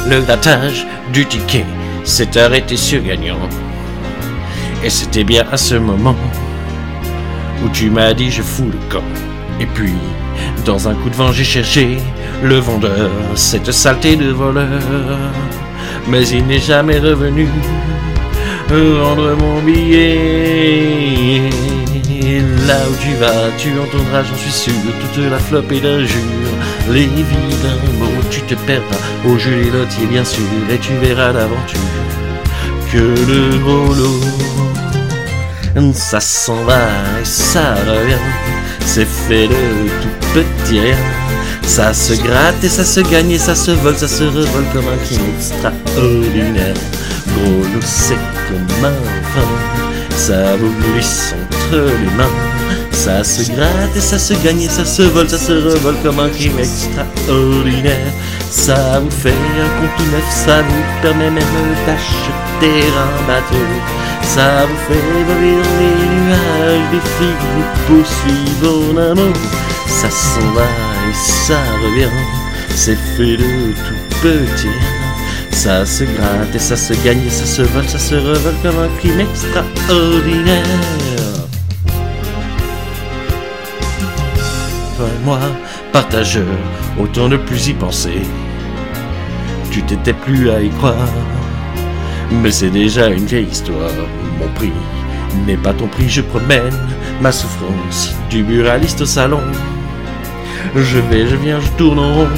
Le grattage du ticket s'est arrêté sur gagnant. Et c'était bien à ce moment où tu m'as dit je fous le camp. Et puis, dans un coup de vent, j'ai cherché le vendeur, cette saleté de voleur. Mais il n'est jamais revenu rendre mon billet. Là où tu vas, tu entendras, j'en suis sûr, toute la flopée d'injures, les vilains mots, tu te perdras au jeu des lotiers bien sûr, et tu verras l'aventure que le gros lot. Ça s'en va et ça revient, c'est fait de tout petit rien. Ça se gratte et ça se gagne et ça se vole, ça se revole comme un crime extraordinaire. Gros loup c'est comme un vin, ça vous glisse entre les mains. Ça se gratte et ça se gagne et ça se vole, ça se revole comme un crime extraordinaire. Ça vous fait un compte tout neuf, ça vous permet même d'acheter un bateau. Ça vous fait voler dans les nuages, des flics vous poursuivent en amour. Ça s'en va et ça revient, c'est fait de tout petit. Ça se gratte et ça se gagne et ça se vole, ça se revole comme un crime extraordinaire. Toi et moi, partageurs, autant ne plus y penser. Tu t'étais plus à y croire, mais c'est déjà une vieille histoire. Mon prix n'est pas ton prix, je promène ma souffrance du buraliste au salon. Je vais, je viens, je tourne en rond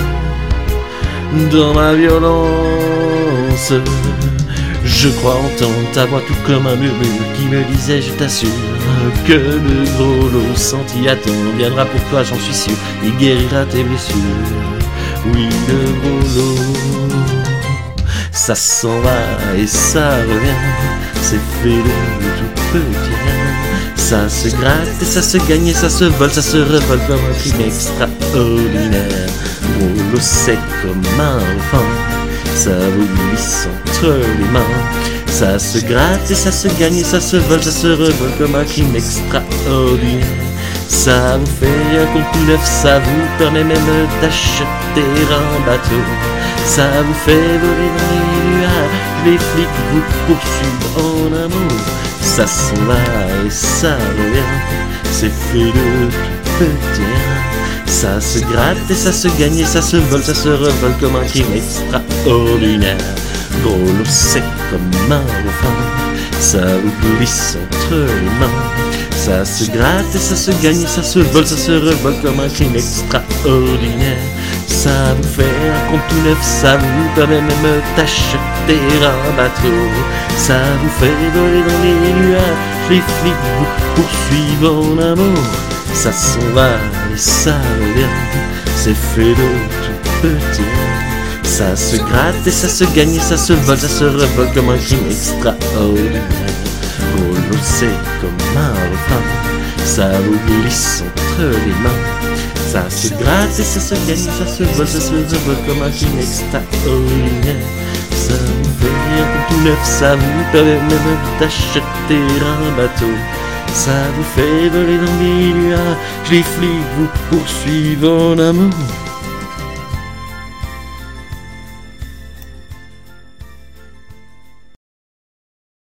dans ma violence. Je crois entendre ta voix tout comme un murmure qui me disait, je t'assure, que le gros lot senti à temps viendra pour toi, j'en suis sûr, il guérira tes blessures. Oui, le gros lot, ça s'en va et ça revient, c'est fait de tout petit rien. Ça se gratte et ça se gagne et ça se vole, ça se revole comme un crime extraordinaire. Gros lot c'est comme un vin, ça vous glisse entre les mains. Ça se gratte et ça se gagne et ça se vole, ça se revole comme un crime extraordinaire. Ça vous fait un compte tout neuf, ça vous permet même d'acheter un bateau. Ça vous fait voler dans les nuages, les flics vous poursuivent en amour. Ça s'en va et ça revient, c'est fait de tout petit rien. Ça se gratte et ça se gagne et ça se vole, ça se revole comme un crime extraordinaire. Gros lot c'est comme un dauphin, ça vous glisse entre les mains. Ça se gratte et ça se gagne et ça se vole, ça se revole comme un crime extraordinaire. Ça vous fait un compte tout neuf, ça vous permet même d'acheter un bateau. Ça vous fait voler dans les nuages, les flics vous poursuivent en amour. Ça s'en va et ça revient, c'est fait de tout petit. Ça se gratte et ça se gagne et ça se vole, ça se revole comme un crime extraordinaire. Gros lot c'est comme un refrain, ça vous glisse entre les mains. Ça se gratte et ça se gagne, ça se vole, ça se revole comme un crime extraordinaire. Ça vous fait un compte tout neuf, ça vous permet même d'acheter un bateau. Ça vous fait voler dans les nuages, les flics vous poursuivent en amour.